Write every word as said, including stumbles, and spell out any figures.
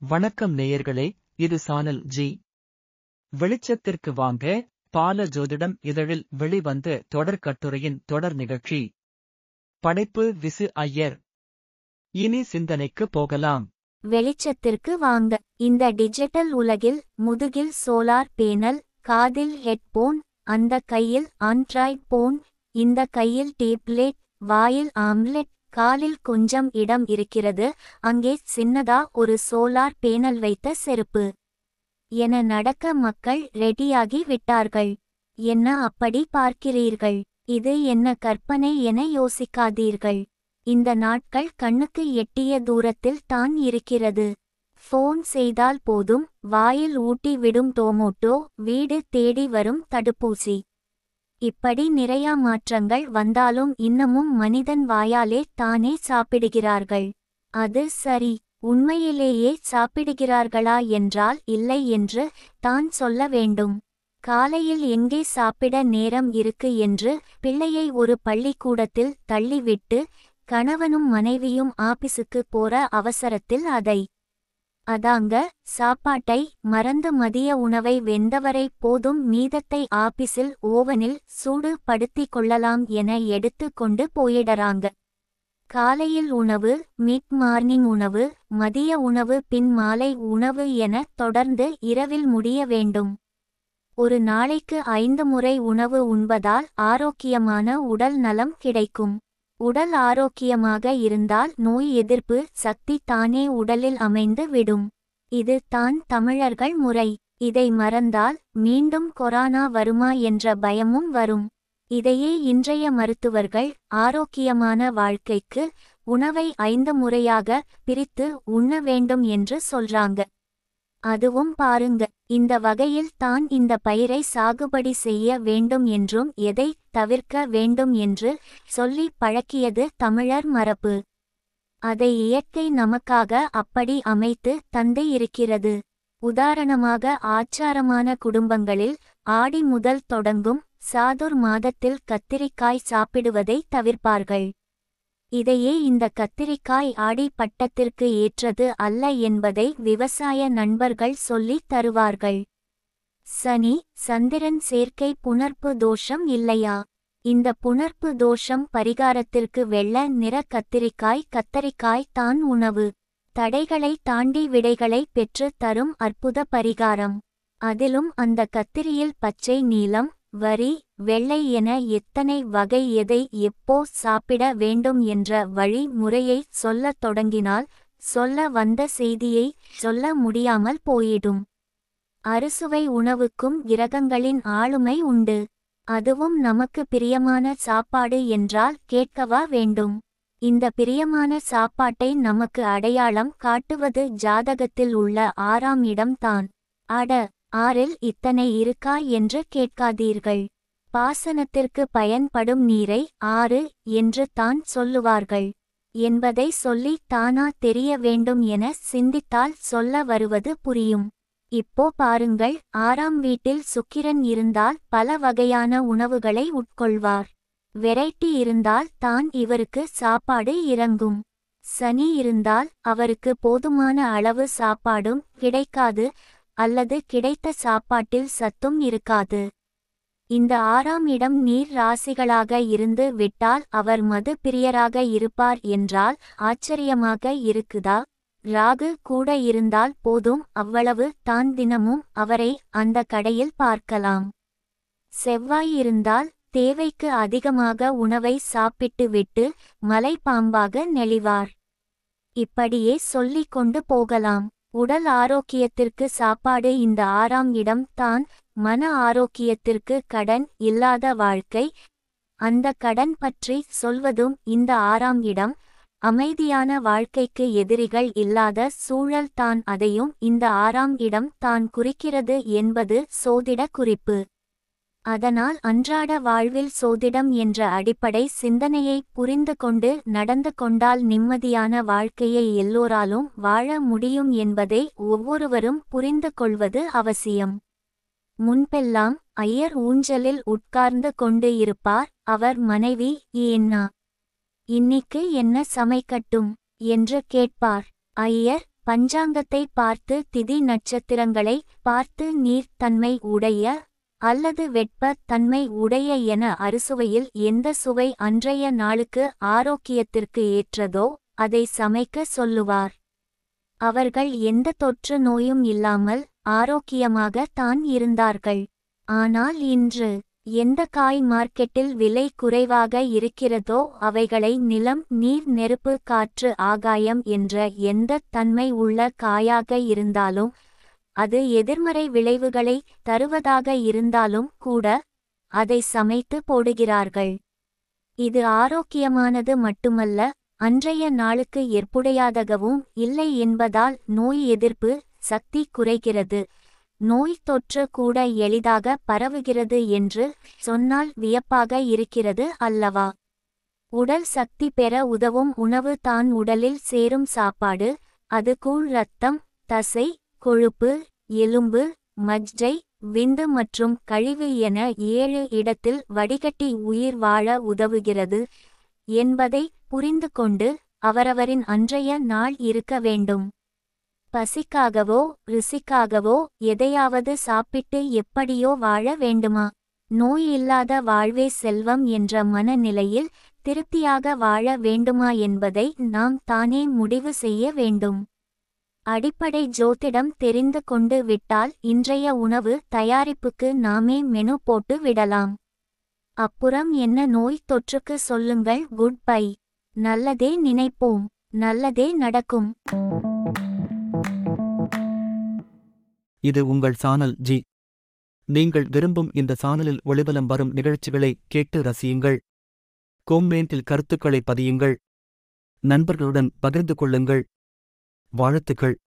வணக்கம் நேயர்களே, இது சானல் ஜி. வெளிச்சத்திற்கு வாங்க. பால ஜோதிடம் இதழில் வெளிவந்த தொடர் கட்டுரையின் தொடர் நிகழ்ச்சி. படைப்பு விசு ஐயர். இனி சிந்தனைக்கு போகலாம். வெளிச்சத்திற்கு வாங்க. இந்த டிஜிட்டல் உலகில் முதுகில் சோலார் பேனல், காதில் ஹெட்போன், அந்த கையில் ஆண்ட்ராய்ட் போன், இந்த கையில் டேப்லெட், வாயில் ஆம்லெட், காலில் கொஞ்சம் இடம் இருக்கிறது, அங்கே சின்னதா ஒரு சோலார் பேனல் வைத்த செருப்பு என நடக்க மக்கள் ரெடியாகி விட்டார்கள். என்ன அப்படி பார்க்கிறீர்கள்? இது என்ன கற்பனை என யோசிக்காதீர்கள். இந்த நாட்கள் கண்ணுக்கு எட்டிய தூரத்தில் தான் இருக்கிறது. ஃபோன் செய்தால் போதும், வாயில் ஊட்டி விடும் டொமோட்டோ, வீடு தேடி வரும் தடுப்பூசி. இப்படி நிறையா மாற்றங்கள் வந்தாலும் இன்னமும் மனிதன் வாயாலே தானே சாப்பிடுகிறார்கள். அது சரி, உண்மையிலேயே சாப்பிடுகிறார்களா என்றால் இல்லை என்று தான் சொல்ல வேண்டும். காலையில் எங்கே சாப்பிட நேரம் இருக்கு என்று பிள்ளையை ஒரு பள்ளிக்கூடத்தில் தள்ளிவிட்டு கணவனும் மனைவியும் ஆபீஸுக்கு போற அவசரத்தில் அதை அதாங்க சாப்பாட்டை மறந்து மதிய உணவை வெந்தவரை போதும் மீதத்தை ஆபீஸில் ஓவனில் சூடு படுத்தி கொள்ளலாம் என எடுத்து கொண்டு போயிடறாங்க. காலையில் உணவு, மிட் மார்னிங் உணவு, மதிய உணவு, பின் மாலை உணவு என தொடர்ந்து இரவில் முடிய வேண்டும். ஒரு நாளைக்கு ஐந்து முறை உணவு உண்பதால் ஆரோக்கியமான உடல் நலம் கிடைக்கும். உடல் ஆரோக்கியமாக இருந்தால் நோய் எதிர்ப்பு சக்தி தானே உடலில் அமைந்து விடும். இது தான் தமிழர்கள் முறை. இதை மறந்தால் மீண்டும் கொரோனா வருமா என்ற பயமும் வரும். இதையே இன்றைய மருத்துவர்கள் ஆரோக்கியமான வாழ்க்கைக்கு உணவை ஐந்து முறையாக பிரித்து உண்ண வேண்டும் என்று சொல்றாங்க. அதுவும் பாருங்க, இந்த வகையில் தான் இந்த பயிரை சாகுபடி செய்ய வேண்டும் என்றும் எதை தவிர்க்க வேண்டும் என்று சொல்லி பழக்கியது தமிழர் மரபு. அதை இயற்கை நமக்காக அப்படி அமைத்து தந்து இருக்கிறது. உதாரணமாக ஆச்சாரமான குடும்பங்களில் ஆடி முதல் தொடங்கும் சாதுர் மாதத்தில் கத்திரிக்காய் சாப்பிடுவதை தவிர்ப்பார்கள். இதையே இந்த கத்திரிக்காய் ஆடி பட்டத்திற்கு ஏற்றது அல்ல என்பதை விவசாய நண்பர்கள் சொல்லித் தருவார்கள். சனி சந்திரன் சேர்க்கை புணர்ப்பு தோஷம் இல்லையா? இந்த புணர்ப்பு தோஷம் பரிகாரத்திற்கு வெள்ள நிற கத்திரிக்காய் கத்தரிக்காய் தான் உணவு. தடைகளை தாண்டி விடைகளை பெற்று தரும் அற்புத பரிகாரம். அதிலும் அந்த கத்திரியில் பச்சை, நீலம், வரி, வெள்ளை என எத்தனை வகை, எதை எப்போ சாப்பிட வேண்டும் என்ற வழி முறையை சொல்லத் தொடங்கினால் சொல்ல வந்த செய்தியை சொல்ல முடியாமல் போயிடும். அறுசுவை உணவுக்கும் கிரகங்களின் ஆளுமை உண்டு. அதுவும் நமக்கு பிரியமான சாப்பாடு என்றால் கேட்கவா வேண்டும். இந்த பிரியமான சாப்பாட்டை நமக்கு அடையாளம் காட்டுவது ஜாதகத்தில் உள்ள ஆறாம் இடம்தான். அட, ஆறில் இத்தனை இருக்கா என்று கேட்காதீர்கள். பாசனத்திற்கு பயன்படும் நீரை ஆறு என்று தான் சொல்லுவார்கள் என்பதை சொல்லி தானா தெரிய வேண்டும் என சிந்தித்தால் சொல்ல வருவது புரியும். இப்போ பாருங்கள், ஆறாம் வீட்டில் சுக்கிரன் இருந்தால் பல வகையான உணவுகளை உட்கொள்வார். வெரைட்டி இருந்தால் தான் இவருக்கு சாப்பாடு இறங்கும். சனி இருந்தால் அவருக்கு போதுமான அளவு சாப்பாடும் கிடைக்காது, அல்லது கிடைத்த சாப்பாட்டில் சத்தும் இருக்காது. இந்த ஆறாம் இடம் நீர் ராசிகளாக இருந்து விட்டால் அவர் மது பிரியராக இருப்பார் என்றால் ஆச்சரியமாக இருக்குதா? ராகு கூட இருந்தால் போதும், அவ்வளவு தான், தினமும் அவரை அந்த கடையில் பார்க்கலாம். செவ்வாய் இருந்தால் தேவைக்கு அதிகமாக உணவை சாப்பிட்டு விட்டு மலை பாம்பாக நெளிவார். இப்படியே சொல்லிக் கொண்டு போகலாம். உடல் ஆரோக்கியத்திற்கு சாப்பாடு இந்த ஆறாம் இடம் தான். மன ஆரோக்கியத்திற்கு கடன் இல்லாத வாழ்க்கை, அந்த கடன் பற்றி சொல்வதும் இந்த ஆறாம் இடம். அமைதியான வாழ்க்கைக்கு எதிரிகள் இல்லாத சூழல் தான், அதையும் இந்த ஆறாம் இடம் தான் குறிக்கிறது என்பது சோதிட குறிப்பு. அதனால் அன்றாட வாழ்வில் சோதிடம் என்ற அடிப்படை சிந்தனையை புரிந்து கொண்டு நடந்து கொண்டால் நிம்மதியான வாழ்க்கையை எல்லோராலும் வாழ முடியும் என்பதை ஒவ்வொருவரும் புரிந்து கொள்வது அவசியம். முன்பெல்லாம் ஐயர் ஊஞ்சலில் உட்கார்ந்து கொண்டு இருப்பார். அவர் மனைவி ஏன்னா இன்னிக்கு என்ன சமைக்கட்டும் என்று கேட்பார். ஐயர் பஞ்சாங்கத்தை பார்த்து திதி நட்சத்திரங்களை பார்த்து நீர்த்தன்மை உடைய அல்லது வெட்ப தன்மை உடைய என அறுசுவையில் எந்த சுவை அன்றைய நாளுக்கு ஆரோக்கியத்திற்கு ஏற்றதோ அதை சமைக்க சொல்லுவார். அவர்கள் எந்த தொற்று நோயும் இல்லாமல் ஆரோக்கியமாக தான் இருந்தார்கள். ஆனால் இன்று எந்த காய் மார்க்கெட்டில் விலை குறைவாக இருக்கிறதோ அவைகளை நிலம், நீர், நெருப்பு, காற்று, ஆகாயம் என்ற எந்த தன்மை உள்ள காயாக இருந்தாலும் அது எதிர்மறை விளைவுகளை தருவதாக இருந்தாலும் கூட அதை சமைத்து போடுகிறார்கள். இது ஆரோக்கியமானது மட்டுமல்ல, அன்றைய நாளுக்கு ஏற்புடையதாகவும் இல்லை என்பதால் நோய் எதிர்ப்பு சக்தி குறைகிறது, நோய் தொற்று கூட எளிதாக பரவுகிறது என்று சொன்னால் வியப்பாக இருக்கிறது அல்லவா? உடல் சக்தி பெற உதவும் உணவு தான் உடலில் சேரும் சாப்பாடு. அது கூழ், இரத்தம், தசை, கொழுப்பு, எலும்பு, மஜ்ஜை, விந்து மற்றும் கழிவு என ஏழு இடத்தில் வடிகட்டி உயிர் வாழ உதவுகிறது என்பதை புரிந்து கொண்டு அவரவரின் அன்றைய நாள் இருக்க வேண்டும். பசிக்காகவோ ருசிக்காகவோ எதையாவது சாப்பிட்டு எப்படியோ வாழ வேண்டுமா? நோய் இல்லாத வாழ்வே செல்வம் என்ற மனநிலையில் திருப்தியாக வாழ வேண்டுமா என்பதை நாம் தானே முடிவு செய்ய வேண்டும். அடிப்படை ஜோதிடம் தெரிந்து கொண்டு விட்டால் இன்றைய உணவு தயாரிப்புக்கு நாமே மெனு போட்டு விடலாம். அப்புறம் என்ன நோய் தொற்றுக்கு சொல்லுங்கள் குட் பை. நல்லதே நினைப்போம், நல்லதே நடக்கும். இது உங்கள் சானல் ஜி. நீங்கள் விரும்பும் இந்த சானலில் ஒளிவலம் வரும் நிகழ்ச்சிகளை கேட்டு ரசியுங்கள். கொமெண்டில் கருத்துக்களை பதியுங்கள். நண்பர்களுடன் பகிர்ந்து கொள்ளுங்கள். வாழ்த்துக்கள்.